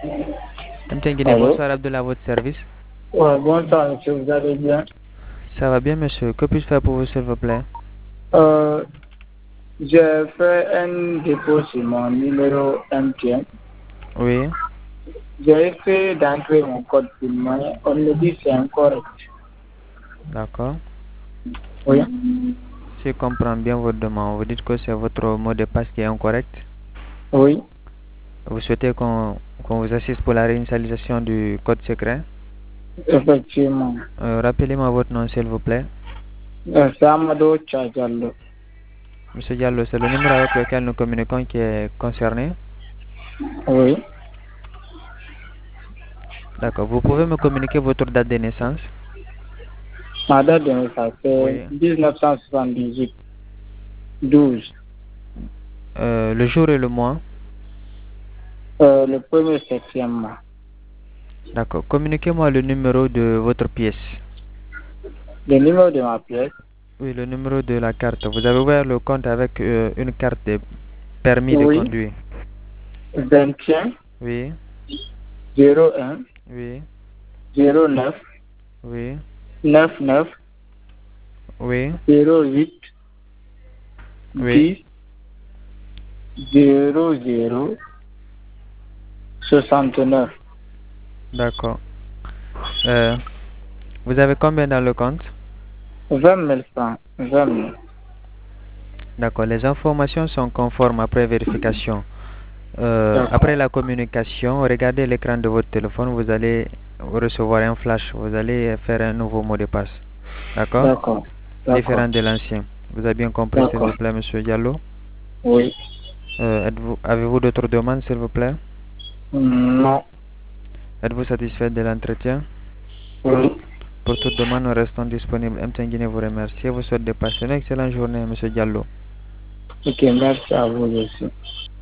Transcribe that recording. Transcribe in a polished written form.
MTN Guinée, Allô? bonsoir Abdullah, à votre service. Ouais, bonsoir, monsieur, vous allez bien? Ça va bien, monsieur. Que puis-je faire pour vous, s'il vous plaît? Euh, j'ai fait un dépôt sur mon numéro MTN. Oui, J'ai essayé d'entrer mon code PIN, mais on me dit que c'est incorrect. d'accord. Oui, Si je comprends bien votre demande, vous dites que c'est votre mot de passe qui est incorrect. oui, Vous souhaitez qu'on vous assiste pour la réinitialisation du code secret. effectivement. Rappelez-moi votre nom, s'il vous plaît. C'est Amadou Tchadjallo. Monsieur Diallo, c'est le numéro avec lequel nous communiquons qui est concerné. Oui, D'accord. Vous pouvez me communiquer votre date de naissance? ma date de naissance, c'est Oui. 1978, 12. Le jour et le mois? Le premier septembre. D'accord. Communiquez-moi le numéro de votre pièce. Le numéro de ma pièce, Oui, le numéro de la carte. Vous avez ouvert le compte avec une carte de permis de oui, conduire. 21, Oui, 01, oui, 09, oui, 99, oui, 08, oui. 10, 00, 69. D'accord. Euh, vous avez combien dans le compte? 20 000 francs. 20 000. D'accord. Les informations sont conformes après vérification. Après D'accord. la communication, regardez l'écran de votre téléphone. Vous allez recevoir un flash. Vous allez faire un nouveau mot de passe. D'accord? D'accord. D'accord. Différent de l'ancien. Vous avez bien compris, s'il vous D'accord. plaît, monsieur Diallo? Oui. Avez-vous d'autres demandes, s'il vous plaît? Non. Êtes-vous satisfait de l'entretien? Oui. Pour toute demande, nous restons disponibles. MTN Guinée vous remercie et vous souhaite de passer une excellente journée, monsieur Diallo. Ok, merci à vous aussi.